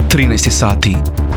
13 sati.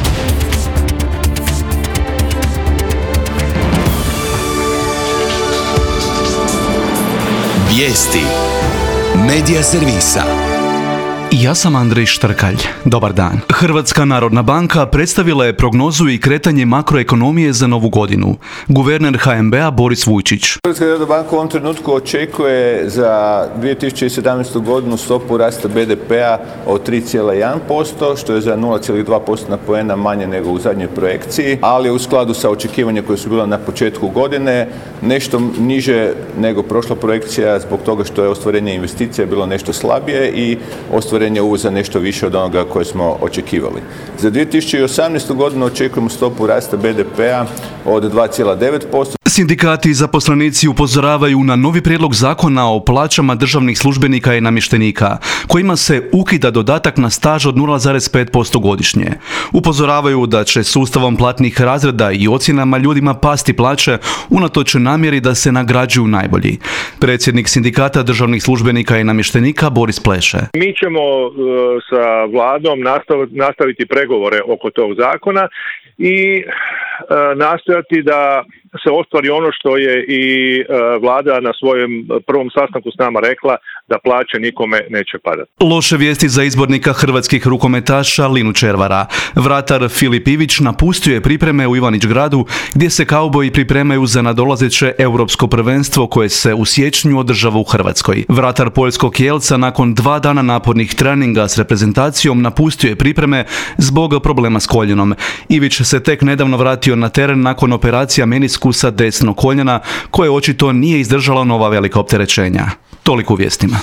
Vijesti Medija servisa. Ja sam Andrej Štrkalj. Dobar dan. Hrvatska narodna banka predstavila je prognozu i kretanje makroekonomije za novu godinu. Guverner HNB-a Boris Vujčić. Hrvatska narodna banka u ovom trenutku očekuje za 2017. godinu stopu rasta BDP-a od 3,1%, što je za 0,2% poena manje nego u zadnjoj projekciji, ali u skladu sa očekivanjem koje su bila na početku godine, nešto niže nego prošla projekcija zbog toga što je ostvarenje investicija bilo nešto slabije i ostvarenje uvoza nešto više od onoga koje smo očekivali. Za 2018. godinu očekujemo stopu rasta BDP-a od 2,9%. Sindikati i zaposlenici upozoravaju na novi prijedlog zakona o plaćama državnih službenika i namještenika, kojima se ukida dodatak na staž od 0,5% godišnje. Upozoravaju da će sustavom platnih razreda i ocjenama ljudima pasti plaće unatoč namjeri da se nagrađuju najbolji. Predsjednik sindikata državnih službenika i namještenika Boris Pleše. Mi ćemo sa vladom nastaviti pregovore oko tog zakona i nastojati da se ostvari ono što je i vlada na svojem prvom sastanku s nama rekla, da plaće nikome neće padati. Loše vijesti za izbornika hrvatskih rukometaša Linu Červara. Vratar Filip Ivić napustio je pripreme u Ivanić Gradu, gdje se kauboji pripremaju za nadolazeće europsko prvenstvo koje se u siječnju održava u Hrvatskoj. Vratar poljskog Kielca nakon 2 dana napornih treninga s reprezentacijom napustio je pripreme zbog problema s koljenom. Ivić se tek nedavno vratio na teren nakon operacija meniskusa desnog koljena, koje očito nije izdržalo nova velika opterećenja. Toliko u vijestima.